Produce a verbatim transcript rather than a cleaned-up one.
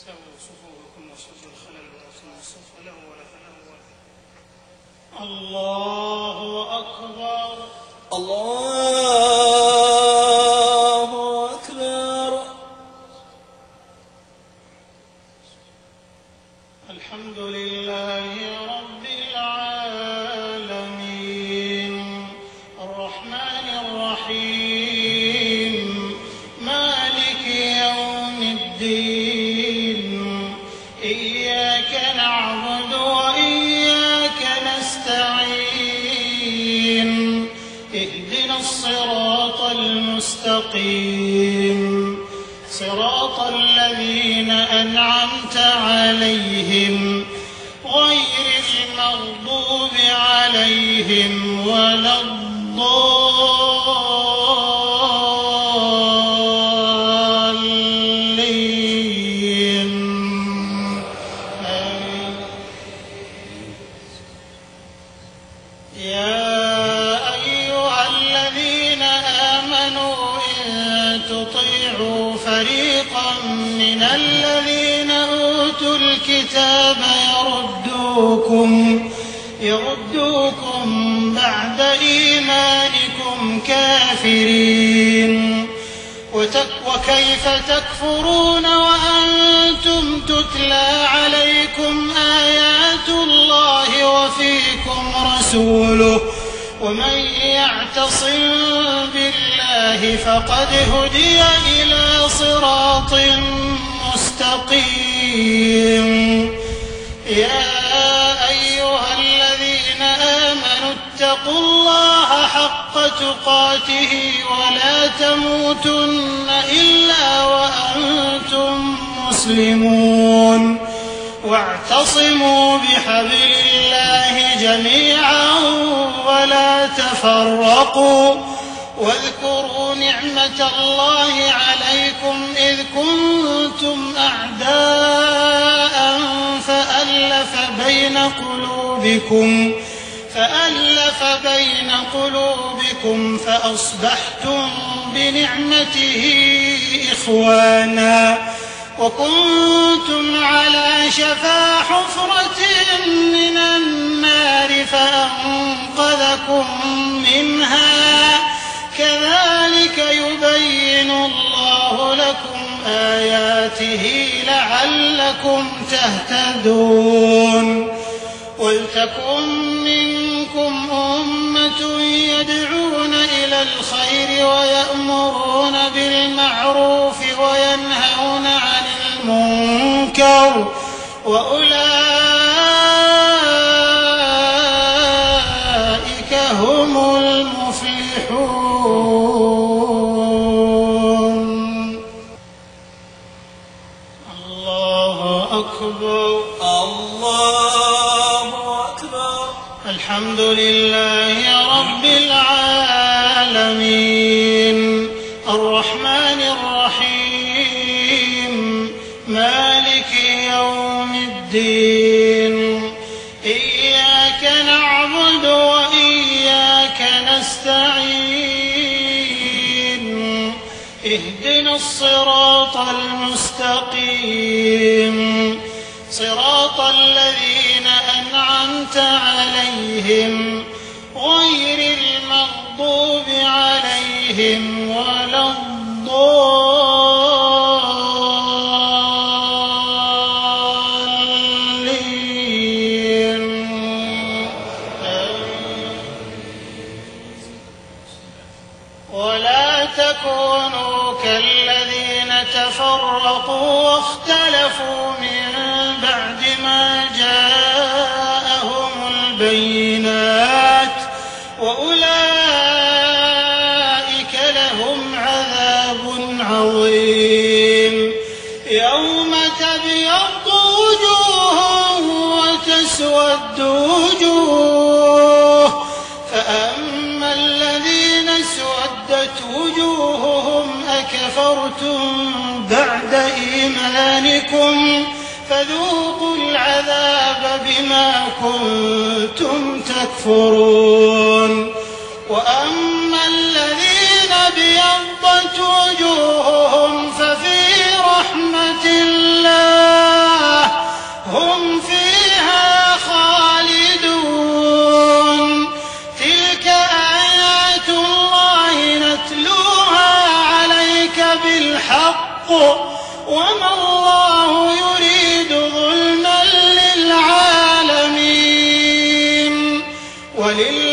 سووا صفوفكم وسدوا الخلل وأتموا الصف الأول فالأول. الله أكبر. الله أكبر. الحمد لله رب العالمين الرحمن الرحيم مالك يوم الدين إياك نعبد وإياك نستعين اهدنا الصراط المستقيم صراط الذين أنعمت عليهم غير المغضوب عليهم ولا الضالين. يا أيها الذين آمنوا إن تطيعوا فريقا من الذين أوتوا الكتاب يردوكم يردوكم بعد إيمانكم كافرين وكيف تكفرون وأنتم تتلى عليكم آيات الله وفيكم رسوله ومن يعتصم بالله فقد هدي إلى صراط مستقيم. يا أيها الذين آمنوا اتقوا الله حق تقاته ولا تموتن إلا وأنتم مسلمون واعتصموا بحبل الله جميعا ولا تفرقوا واذكروا نعمة الله عليكم إذ كنتم أعداء فألف بين قلوبكم فألف بين قلوبكم فأصبحتم بنعمته إخوانا وكنتم على شفا حفرة من النار فأنقذكم منها كذلك يبين الله لكم آياته لعلكم تهتدون. ولتكن منكم أمة يدعون إلى الخير ويأمرون بالمعروف وينهون عن المنكر وأولئك هم المفلحون. الله أكبر. الله أكبر. الحمد لله رب العالمين الرحمن الرحيم مالك يوم الدين إياك نعبد وإياك نستعين اهدنا الصراط المستقيم صراط الذين أنعمت عليهم غير المغضوب عليهم ولا الضالين. ولا تكونوا كالذين تفرقوا واختلفوا من بعد ما جاءهم البينات وأولئك لهم عذاب عظيم. يوم تبيض وجوه وتسود وجوه فأما الذين اسودت وجوههم أكفرتم بعد إيمانكم فذوقوا العذاب بما كنتم تكفرون. وأما الذين ابيضت وجوههم ففي رحمة الله الحق وما الله يريد ظلما للعالمين ولله